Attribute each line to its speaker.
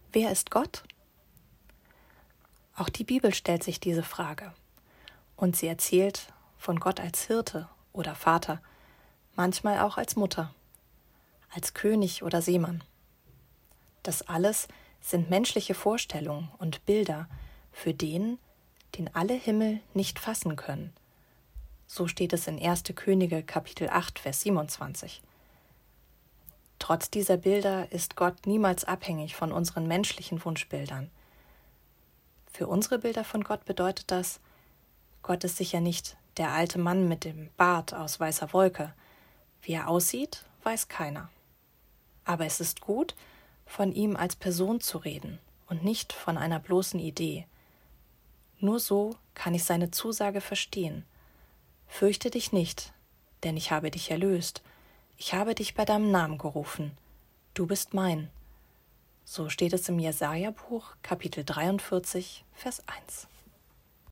Speaker 1: Wer ist Gott? Auch die Bibel stellt sich diese Frage. Und sie erzählt von Gott als Hirte oder Vater, manchmal auch als Mutter, als König oder Seemann. Das alles sind menschliche Vorstellungen und Bilder für den alle Himmel nicht fassen können. So steht es in 1. Könige Kapitel 8, Vers 27. Trotz dieser Bilder ist Gott niemals abhängig von unseren menschlichen Wunschbildern. Für unsere Bilder von Gott bedeutet das, Gott ist sicher nicht der alte Mann mit dem Bart aus weißer Wolke. Wie er aussieht, weiß keiner. Aber es ist gut, von ihm als Person zu reden und nicht von einer bloßen Idee. Nur so kann ich seine Zusage verstehen. Fürchte dich nicht, denn ich habe dich erlöst. Ich habe dich bei deinem Namen gerufen. Du bist mein. So steht es im Jesaja-Buch, Kapitel 43, Vers 1.